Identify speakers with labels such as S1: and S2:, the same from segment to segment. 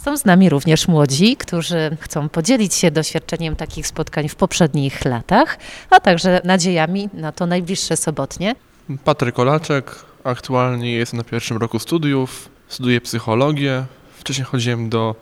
S1: Są z nami również młodzi, którzy chcą podzielić się doświadczeniem takich spotkań w poprzednich latach, a także nadziejami na to najbliższe sobotnie.
S2: Patryk Olaczek, aktualnie jestem na pierwszym roku studiów, studiuję psychologię. Wcześniej chodziłem do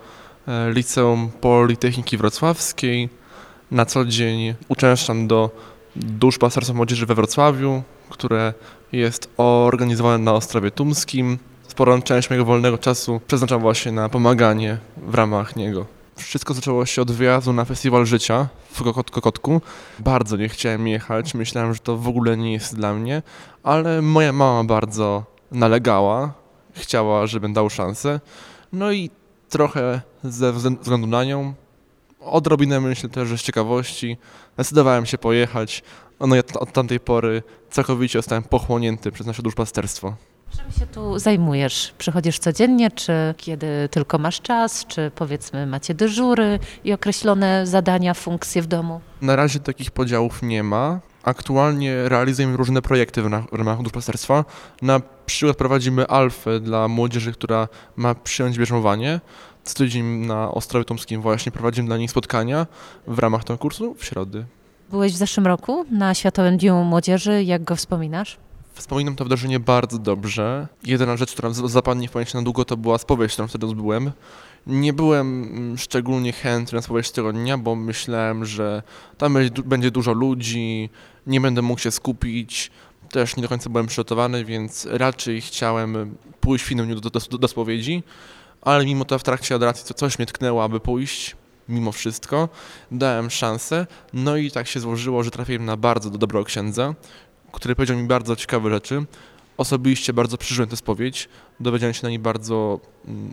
S2: Liceum Politechniki Wrocławskiej. Na co dzień uczęszczam do Duszpasterstwa Młodzieży we Wrocławiu, które jest organizowane na Ostrowie Tumskim. Sporą część mojego wolnego czasu przeznaczam właśnie na pomaganie w ramach niego. Wszystko zaczęło się od wyjazdu na Festiwal Życia w Kokotku. Bardzo nie chciałem jechać, myślałem, że to w ogóle nie jest dla mnie, ale moja mama bardzo nalegała, chciała, żebym dał szansę. No i trochę ze względu na nią, odrobinę myślę też, że z ciekawości, zdecydowałem się pojechać. No i od tamtej pory całkowicie zostałem pochłonięty przez nasze duszpasterstwo.
S1: Czym się tu zajmujesz? Przychodzisz codziennie, czy kiedy tylko masz czas, czy powiedzmy macie dyżury i określone zadania, funkcje w domu?
S2: Na razie takich podziałów nie ma. Aktualnie realizujemy różne projekty w ramach duszpasterstwa. Na przykład prowadzimy alfę dla młodzieży, która ma przyjąć bierzmowanie. Co tydzień na Ostrowie Tumskim właśnie prowadzimy dla nich spotkania w ramach tego kursu w środy.
S1: Byłeś w zeszłym roku na Światowym Dniu Młodzieży. Jak go wspominasz?
S2: Wspominam to wydarzenie bardzo dobrze. Jedyna rzecz, która zapadnie w pamięci na długo, to była spowiedź, którą wtedy odbyłem. Nie byłem szczególnie chętny na spowiedź tego dnia, bo myślałem, że tam będzie dużo ludzi, nie będę mógł się skupić. Też nie do końca byłem przygotowany, więc raczej chciałem pójść w innym dniu do spowiedzi. Ale mimo to w trakcie adoracji coś mnie tknęło, aby pójść. Mimo wszystko dałem szansę. No i tak się złożyło, że trafiłem na bardzo dobrego księdza, który powiedział mi bardzo ciekawe rzeczy. Osobiście bardzo przeżyłem tę spowiedź. Dowiedziałem się na niej bardzo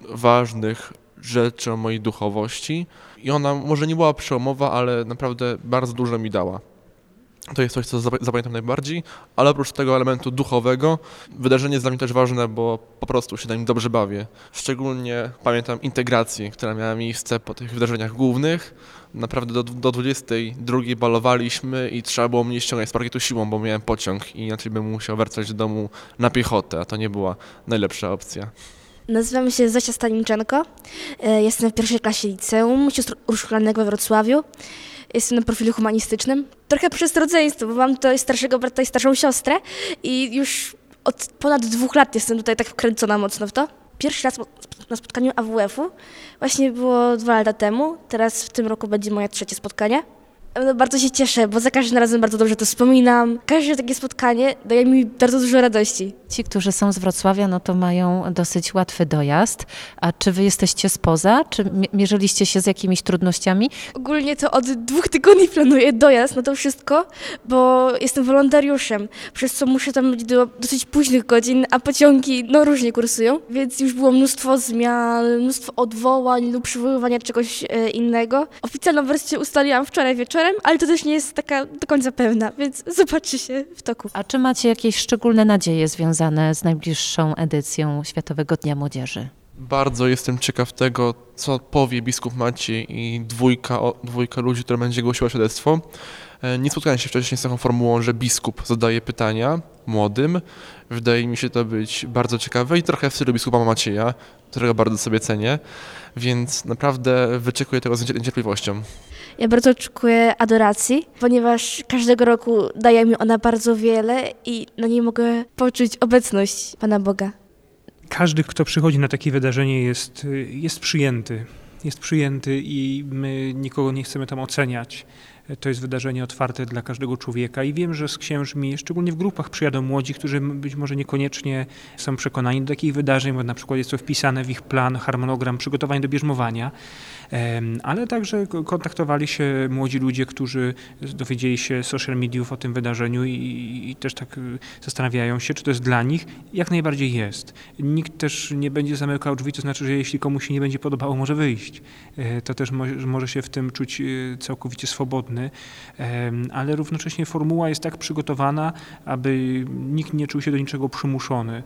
S2: ważnych rzeczy o mojej duchowości. I ona może nie była przełomowa, ale naprawdę bardzo dużo mi dała. To jest coś, co zapamiętam najbardziej, ale oprócz tego elementu duchowego, wydarzenie jest dla mnie też ważne, bo po prostu się na nim dobrze bawię. Szczególnie pamiętam integrację, która miała miejsce po tych wydarzeniach głównych. Naprawdę do 22 balowaliśmy i trzeba było mnie ściągać z parkietu siłą, bo miałem pociąg i inaczej bym musiał wracać do domu na piechotę, a to nie była najlepsza opcja.
S3: Nazywam się Zosia Staninczenko, jestem w pierwszej klasie liceum sióstr Urszulianek we Wrocławiu. Jestem na profilu humanistycznym. Trochę przez rodzeństwo, bo mam tutaj starszego brata i starszą siostrę i już od ponad 2 lat jestem tutaj tak wkręcona mocno w to. Pierwszy raz na spotkaniu AWF-u właśnie było 2 lata temu, teraz w tym roku będzie moje 3. spotkanie. No, bardzo się cieszę, bo za każdym razem bardzo dobrze to wspominam. Każde takie spotkanie daje mi bardzo dużo radości.
S1: Ci, którzy są z Wrocławia, no to mają dosyć łatwy dojazd. A czy wy jesteście spoza? Czy mierzyliście się z jakimiś trudnościami?
S3: Ogólnie to od 2 tygodni planuję dojazd na to wszystko, bo jestem wolontariuszem, przez co muszę tam być do dosyć późnych godzin, a pociągi no różnie kursują, więc już było mnóstwo zmian, mnóstwo odwołań lub przywoływania czegoś innego. Oficjalną wersję ustaliłam wczoraj wieczorem, ale to też nie jest taka do końca pewna, więc zobaczy się w toku.
S1: A czy macie jakieś szczególne nadzieje związane z najbliższą edycją Światowego Dnia Młodzieży?
S2: Bardzo jestem ciekaw tego, co powie biskup Maciej i dwójka ludzi, która będzie głosiła świadectwo. Nie spotkałem się wcześniej z taką formułą, że biskup zadaje pytania młodym. Wydaje mi się to być bardzo ciekawe i trochę w stylu biskupa Macieja, którego bardzo sobie cenię, więc naprawdę wyczekuję tego z niecierpliwością.
S3: Ja bardzo oczekuję adoracji, ponieważ każdego roku daje mi ona bardzo wiele i na niej mogę poczuć obecność Pana Boga.
S4: Każdy, kto przychodzi na takie wydarzenie jest przyjęty. Jest przyjęty i my nikogo nie chcemy tam oceniać. To jest wydarzenie otwarte dla każdego człowieka i wiem, że z księżmi, szczególnie w grupach, przyjadą młodzi, którzy być może niekoniecznie są przekonani do takich wydarzeń, bo na przykład jest to wpisane w ich plan, harmonogram przygotowań do bierzmowania, ale także kontaktowali się młodzi ludzie, którzy dowiedzieli się z social mediów o tym wydarzeniu i też tak zastanawiają się, czy to jest dla nich. Jak najbardziej jest. Nikt też nie będzie zamykał drzwi, to znaczy, że jeśli komuś się nie będzie podobało, może wyjść. To też może się w tym czuć całkowicie swobodny, ale równocześnie formuła jest tak przygotowana, aby nikt nie czuł się do niczego przymuszony.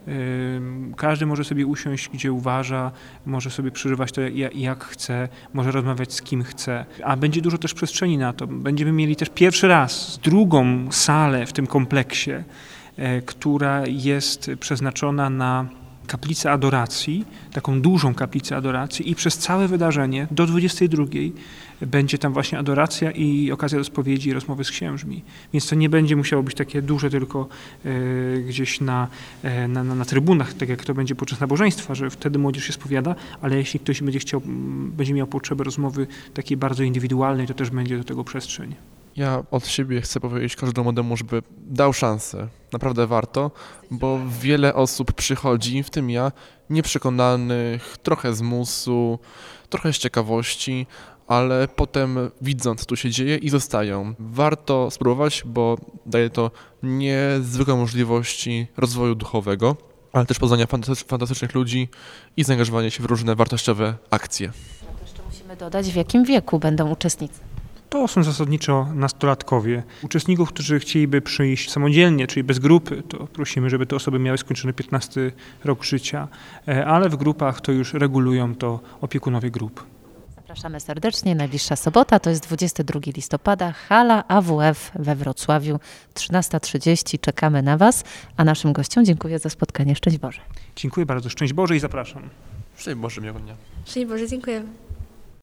S4: Każdy może sobie usiąść, gdzie uważa, może sobie przeżywać to jak chce, może rozmawiać z kim chce, a będzie dużo też przestrzeni na to. Będziemy mieli też pierwszy raz drugą salę w tym kompleksie, która jest przeznaczona na kaplicę adoracji, taką dużą kaplicę adoracji i przez całe wydarzenie do 22:00 będzie tam właśnie adoracja i okazja do spowiedzi i rozmowy z księżmi. Więc to nie będzie musiało być takie duże tylko gdzieś na trybunach, tak jak to będzie podczas nabożeństwa, że wtedy młodzież się spowiada, ale jeśli ktoś będzie miał potrzebę rozmowy takiej bardzo indywidualnej, to też będzie do tego przestrzeń.
S2: Ja od siebie chcę powiedzieć każdemu młodemu, żeby dał szansę. Naprawdę warto, bo wiele osób przychodzi, w tym ja, nieprzekonanych, trochę z musu, trochę z ciekawości, ale potem widzą, co tu się dzieje i zostają. Warto spróbować, bo daje to niezwykłe możliwości rozwoju duchowego, ale też poznania fantastycznych ludzi i zaangażowania się w różne wartościowe akcje.
S1: Jeszcze musimy dodać, w jakim wieku będą uczestnicy.
S4: To są zasadniczo nastolatkowie. Uczestników, którzy chcieliby przyjść samodzielnie, czyli bez grupy, to prosimy, żeby te osoby miały skończony 15 rok życia, ale w grupach to już regulują to opiekunowie grup.
S1: Zapraszamy serdecznie. Najbliższa sobota to jest 22 listopada, hala AWF we Wrocławiu, 13:30. Czekamy na Was, a naszym gościom dziękuję za spotkanie. Szczęść Boże.
S4: Dziękuję bardzo. Szczęść Boże i zapraszam.
S2: Szczęść Boże, miłego dnia.
S3: Szczęść Boże, dziękujemy.